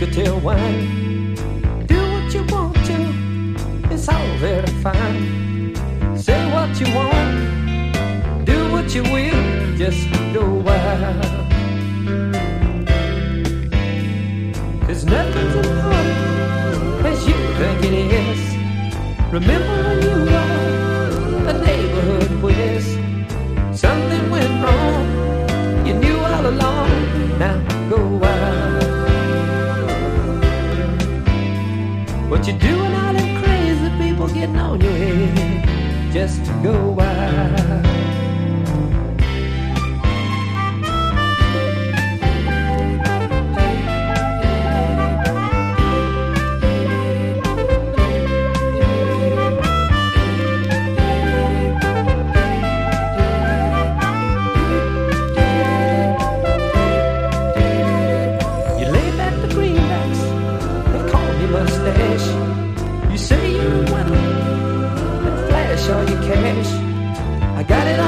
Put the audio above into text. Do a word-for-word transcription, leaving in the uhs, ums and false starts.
cocktail wine. Do what you want to, it's all very fine. Say what you want, do what you will, just go wild. Cause nothing's important as you think it is. Remember when you were a neighborhood whiz? Something went wrong, you knew all along. Now go wild. What you doing all them crazy people getting on your head? Just go wild. You say you're a winner and flash all your cash. I got it